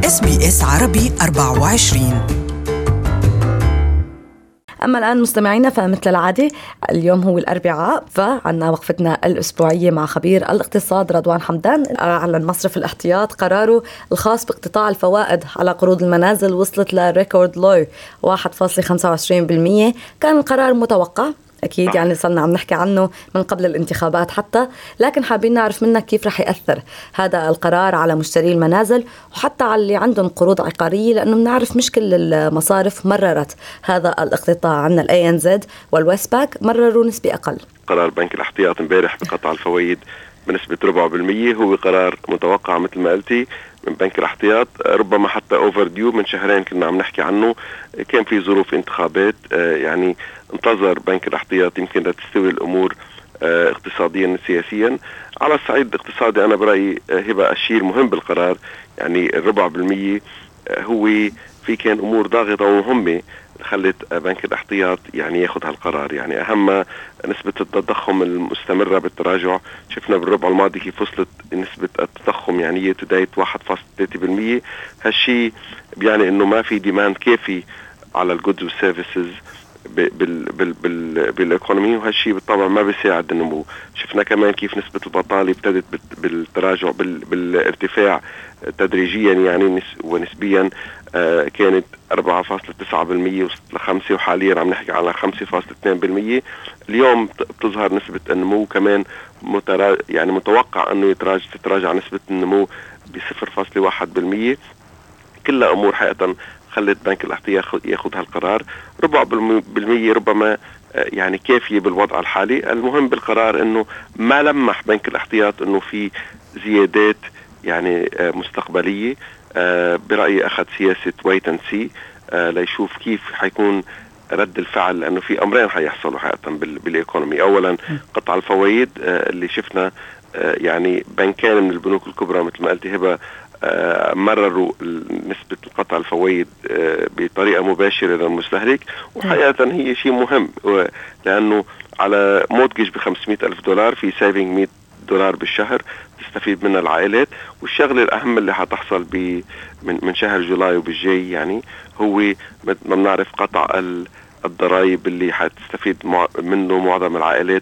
SBS عربي 24. أما الآن مستمعينا، فمثل العادة اليوم هو الأربعاء، فعنا وقفتنا الأسبوعية مع خبير الاقتصاد رضوان حمدان. أعلن مصرف الاحتياط قراره الخاص باقتطاع الفوائد على قروض المنازل وصلت لريكورد لو 1.25%. كان القرار متوقع أكيد، يعني صرنا عم نحكي عنه من قبل الانتخابات حتى، لكن حابين نعرف منك كيف رح يأثر هذا القرار على مشتري المنازل وحتى على اللي عندهم قروض عقارية، لأنه بنعرف مش كل المصارف مررت هذا الاقتطاع. عنا ANZ والويستباك مرروا نسبة أقل. قرار بنك الاحتياط امبارح بقطع الفوائد بنسبة 4% هو قرار متوقع مثل ما قلتي من بنك الاحتياط، ربما حتى اوفر ديو. من شهرين كنا عم نحكي عنه، كان في ظروف انتخابات، يعني انتظر بنك الاحتياط يمكن لتستوي الامور اقتصاديا سياسيا. على الصعيد الاقتصادي انا برأيي هبة الشيء المهم بالقرار، يعني 4% هو في كان امور ضاغطة ومهمة خلت بنك الاحتياط يعني ياخذ هالقرار. يعني اهم نسبة التضخم المستمرة بالتراجع، شفنا بالربع الماضي كيف وصلت نسبة التضخم يعني to date 1.3%. هالشيء يعني انه ما في ديماند كافي على الجودز والسيرفيسز بالايكونومي، وهالشيء بالطبع ما بيساعد النمو. شفنا كمان كيف نسبة البطالة ابتدت بالتراجع بالارتفاع تدريجيا، يعني ونسبيا كانت 4.9% وصلت ل5، وحاليا عم نحكي على 5.2%. اليوم بتظهر نسبة النمو كمان يعني متوقع انه تتراجع نسبة النمو ب0.1%. كلها امور حقيقة خلت بنك الاحتياط ياخذ هالقرار. 4% ربما يعني كافية بالوضع الحالي. المهم بالقرار انه ما لمح بنك الاحتياط انه في زيادات يعني مستقبلية. برأيي أخذ سياسة wait and see ليشوف كيف حيكون رد الفعل، لأنه في أمرين حيحصلوا حقيقة بالإيكونومي. أولا قطع الفوائد اللي شفنا يعني بنكان من البنوك الكبرى مثل ما قلت هبة مرروا نسبة قطع الفوائد بطريقة مباشرة للمستهلك، وحقيقة هي شيء مهم لأنه على مورتجج $500,000 في سيفينج $100 بالشهر تستفيد منها العائلات. والشغله الاهم اللي حتحصل من شهر جولاي وبالجاي يعني هو ما بنعرف قطع الضرائب اللي حتستفيد منه معظم العائلات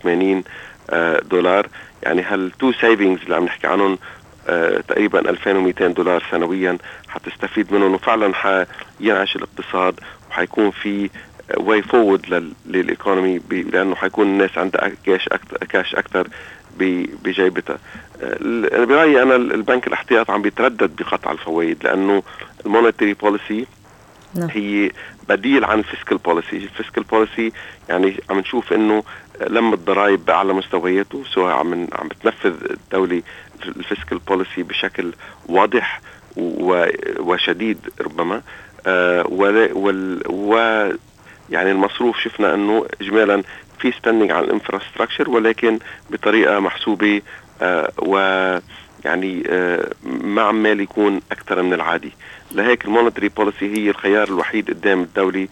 $1,080. يعني هالتو سيفينجز اللي عم نحكي عنهم تقريبا $2,200 سنويا حتستفيد منهم، وفعلا حينعش الاقتصاد وحيكون في واي فورورد للايكونومي، لانه حيكون الناس عندها كاش اكثر بجيبتها. برأيي أنا البنك الاحتياط عم بيتردد بقطع الفوائد، لأنه المونيتري بوليسي هي بديل عن الفيسكال بوليسي. الفيسكال بوليسي يعني عم نشوف إنه لما الضرائب على مستوياته، سواء عم بتنفذ الدولة الفيسكال بوليسي بشكل واضح وشديد ربما، يعني المصروف شفنا إنه إجمالا في سبندنج على الانفراستراكشر، ولكن بطريقة محسوبة ويعني ما عمال يكون أكثر من العادي. لهيك المونيتري بوليسي هي الخيار الوحيد قدام الدولة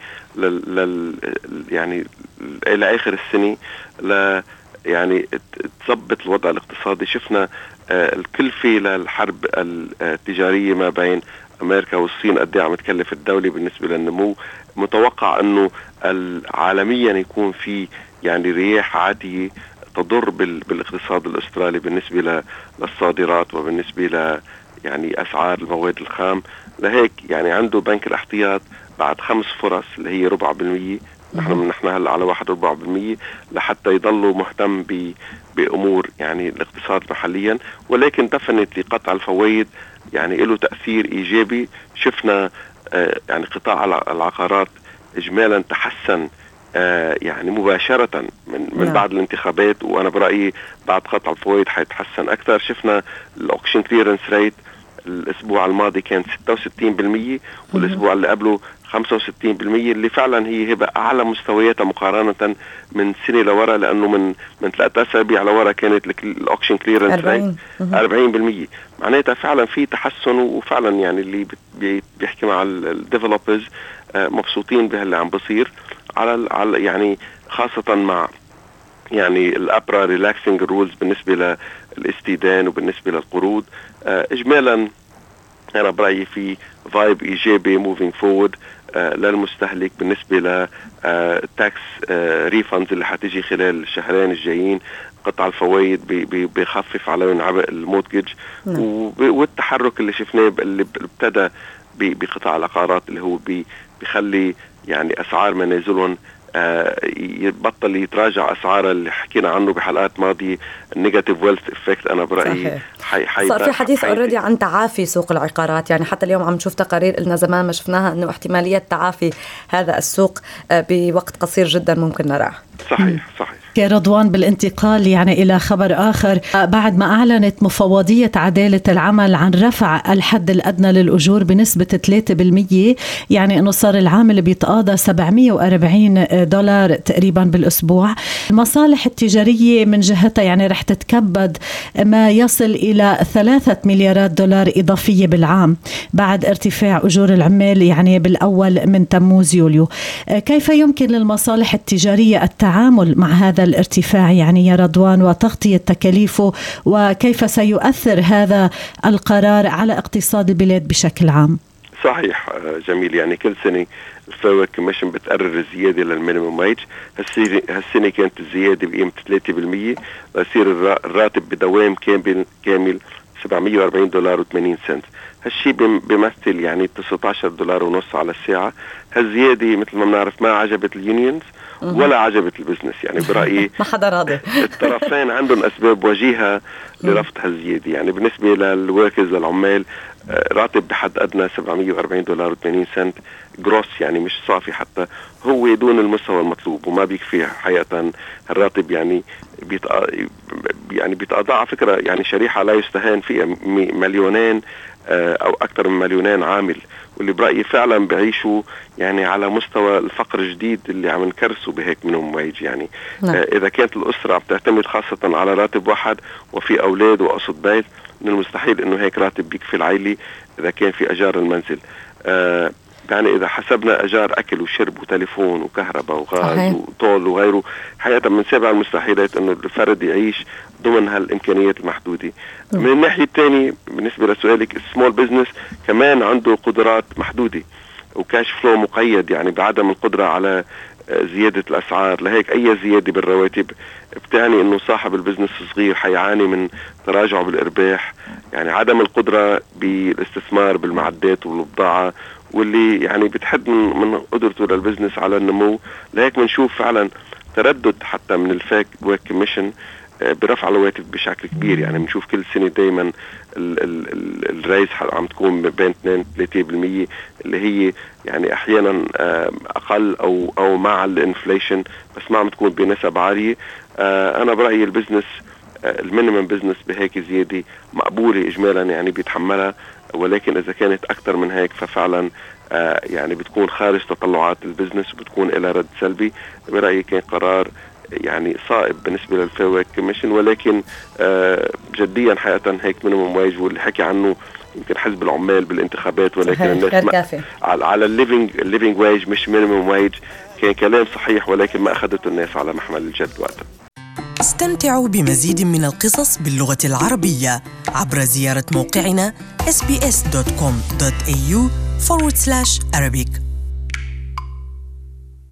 يعني إلى آخر السنة يعني تظبط الوضع الاقتصادي. شفنا الكلفة للحرب التجارية ما بين أمريكا والصين قد ايه عم تكلف الدولة بالنسبة للنمو. متوقع أنه عالميا يكون في يعني رياح عاتية تضر بالاقتصاد الأسترالي بالنسبة للصادرات وبالنسبة ل يعني أسعار المواد الخام. لهيك يعني عنده بنك الاحتياط بعد 5 فرص اللي هي 4%، نحن هلا على 1.4%، لحتى يضلوا مهتم بأمور يعني الاقتصاد محليا. ولكن دفنت لقطع الفوائد يعني له تأثير إيجابي. شفنا يعني قطاع العقارات إجمالا تحسن يعني مباشرة من بعد الانتخابات، وأنا برأيي بعد قطع الفوائد حيتحسن أكثر. شفنا الأوكشن كليرنس ريت الأسبوع الماضي كان 66%، والأسبوع اللي قبله 65%، اللي فعلا هي هبة أعلى مستوياتها مقارنة من سنة لورا، لأنه من 3 أسابيع لورا كانت الأوكشن كليرنس ريت 40%. معناتها فعلا في تحسن، وفعلا يعني اللي بيحكي مع الديفلوبرز مبسوطين بهاللي عم بصير على يعني خاصة مع يعني الأبرا ريلاكسينج رولز بالنسبة للاستيدان وبالنسبة للقروض. إجمالا أنا برأيي في فايب إيجابي موفينج فورورد للمستهلك بالنسبة للتاكس ريفاندز اللي حتيجي خلال الشهرين الجايين. قطع الفوائد بيخفف عليهم عبء المورتجج، والتحرك اللي شفناه اللي ابتدى بقطاع العقارات اللي هو بيخلي يعني أسعار منازلهم يبطل يتراجع أسعار اللي حكينا عنه بحلقات ماضية النيجاتيف ويلث إفكت. أنا برأيي صار في حديث اوريدي عن تعافي سوق العقارات، يعني حتى اليوم عم نشوف تقارير إلنا زمان ما شفناها إنه احتمالية تعافي هذا السوق بوقت قصير جدا ممكن نراه. صحيح. رضوان، بالانتقال يعني إلى خبر آخر، بعد ما أعلنت مفوضية عدالة العمل عن رفع الحد الأدنى للأجور بنسبة 3%، يعني أنه صار العامل بيتقاضى $740 تقريبا بالأسبوع. المصالح التجارية من جهتها يعني رح تتكبد ما يصل إلى $3 مليارات إضافية بالعام بعد ارتفاع أجور العمال يعني بالأول من تموز يوليو. كيف يمكن للمصالح التجارية التعامل مع هذا الارتفاع يعني يا رضوان وتغطية تكاليفه، وكيف سيؤثر هذا القرار على اقتصاد البلاد بشكل عام؟ صحيح جميل. يعني كل سنة الفاو كوميشن بتقرر الزيادة للمينيموم ويج. هالسنة كانت الزيادة بقيمة 3%، ويصير الراتب بدوام كامل $740.80. هالشي بيمثل يعني $19.50 على الساعة. هالزيادة مثل ما بنعرف ما عجبت اليونيونز ولا عجبت البزنس. يعني برأيي ما حدا راضي. الطرفين عندهم أسباب وجيهة لرفض هالزيادة. يعني بالنسبة للوركرز للعمال راتب بحد أدنى $740.80 جروس، يعني مش صافي حتى، هو دون المستوى المطلوب وما بيكفي حقيقة. الراتب يعني بيتقاضى على فكرة يعني شريحة لا يستهان فيها، مليونين أو أكثر من مليونين عامل، واللي برأيي فعلا بعيشوا يعني على مستوى الفقر الجديد اللي عم نكرسوا بهيك منهم ويج. يعني إذا كانت الأسرة بتعتمد خاصة على راتب واحد وفي أولاد وقصد بيت، من المستحيل إنه هيك راتب بيكفي العائلة إذا كان في أجار المنزل. يعني إذا حسبنا أجار أكل وشرب وتليفون وكهرباء وغاز وطول وغيره، حقيقة من سبع المستحيلات إنه الفرد يعيش ضمن هالإمكانيات المحدودة. من الناحية الثانية بالنسبة لسؤالك، السمول بيزنس كمان عنده قدرات محدودة وكاش فلو مقيد، يعني بعدم القدرة على زيادة الأسعار. لهيك أي زيادة بالرواتب بتعني إنه صاحب البزنس الصغير حيعاني من تراجع بالإرباح، يعني عدم القدرة بالاستثمار بالمعدات والبضاعة، واللي يعني بتحد من قدرته للبزنس على النمو. لهيك بنشوف فعلا تردد حتى من الفاك ورك كوميشن برفع الرواتب بشكل كبير. يعني بنشوف كل سنة دايما الرئيس عم تكون بين 2-3%، اللي هي يعني احيانا اقل او مع الانفليشن، بس ما عم تكون بنسب عالية. انا برأيي البزنس المينيمم بزنس بهيك زيادة مقبولة اجمالا، يعني بيتحملها، ولكن اذا كانت اكثر من هيك ففعلا يعني بتكون خارج تطلعات البزنس وبتكون إلى رد سلبي. برأيي كان قرار يعني صائب بالنسبة للفاو كوميشن، ولكن جديا حقيقة هيك مينيمم ويج واللي حكي عنه يمكن حزب العمال بالانتخابات، ولكن الناس على الليفينج ويج مش مينيمم ويج، كان كلام صحيح ولكن ما أخذته الناس على محمل الجد وقتها. استمتعوا بمزيد من القصص باللغة العربية عبر زيارة موقعنا sbs.com.au/Arabic.